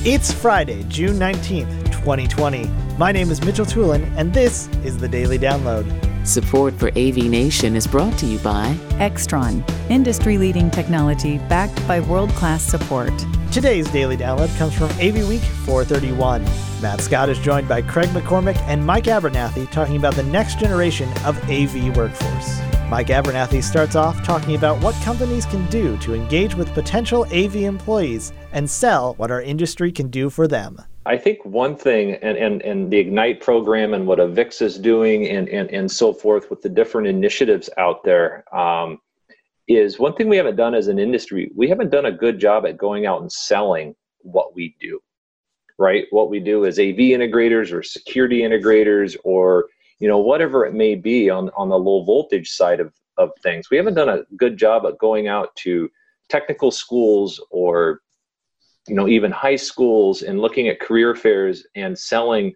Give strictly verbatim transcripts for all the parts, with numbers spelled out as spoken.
It's Friday, June nineteenth, twenty twenty. My name is Mitchell Tulin, and this is the Daily Download. Support for A V Nation is brought to you by Extron, industry-leading technology backed by world-class support. Today's Daily Download comes from A V Week four thirty-one. Matt Scott is joined by Craig McCormick and Mike Abernathy talking about the next generation of A V workforce. Mike Abernathy starts off talking about what companies can do to engage with potential A V employees and sell what our industry can do for them. I think one thing, and, and, and the Ignite program and what Avix is doing and, and, and so forth with the different initiatives out there, um, is one thing we haven't done as an industry. We haven't done a good job at going out and selling what we do, right? What we do as A V integrators or security integrators or, you know, whatever it may be on, on the low voltage side of, of things. We haven't done a good job at going out to technical schools or, you know, even high schools and looking at career fairs and selling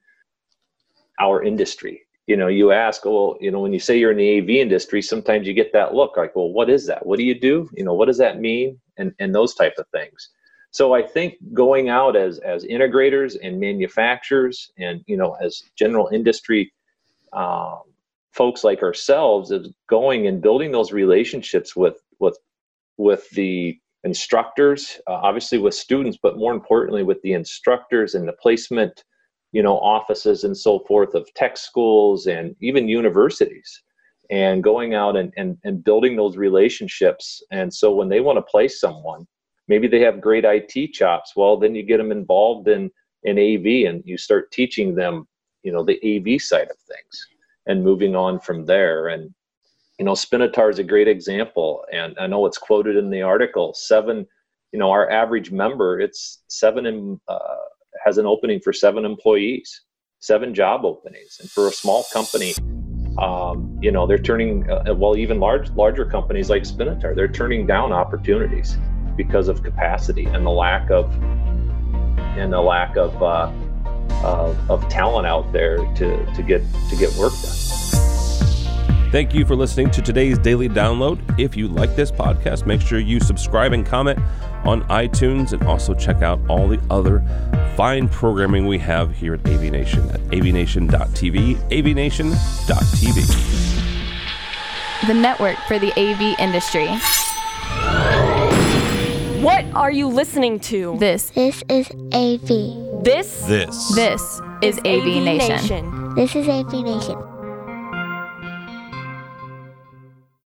our industry. You know, you ask, well, you know, when you say you're in the A V industry, sometimes you get that look like, well, what is that? What do you do? You know, what does that mean? And and those type of things. So I think going out as as integrators and manufacturers and, you know, as general industry um, folks like ourselves is going and building those relationships with with with the instructors, uh, obviously with students, but more importantly with the instructors and the placement, you know, offices and so forth of tech schools and even universities, and going out and, and, and building those relationships. And so when they want to place someone, maybe they have great I T chops, well, then you get them involved in, in A V and you start teaching them, you know, the A V side of things and moving on from there. And you know, Spinatar is a great example, and I know it's quoted in the article. Seven, you know, our average member, it's seven, in, uh, has an opening for seven employees, seven job openings, and for a small company, um, you know, they're turning, uh, well, even large, larger companies like Spinatar, they're turning down opportunities because of capacity and the lack of, and the lack of, uh, of, of talent out there to to get to get work done. Thank you for listening to today's Daily Download. If you like this podcast, make sure you subscribe and comment on iTunes, and also check out all the other fine programming we have here at A V Nation at A V nation dot T V, A V nation dot T V. The network for the A V industry. What are you listening to? This. This is A V. This? This. This is A V Nation. This is A V Nation.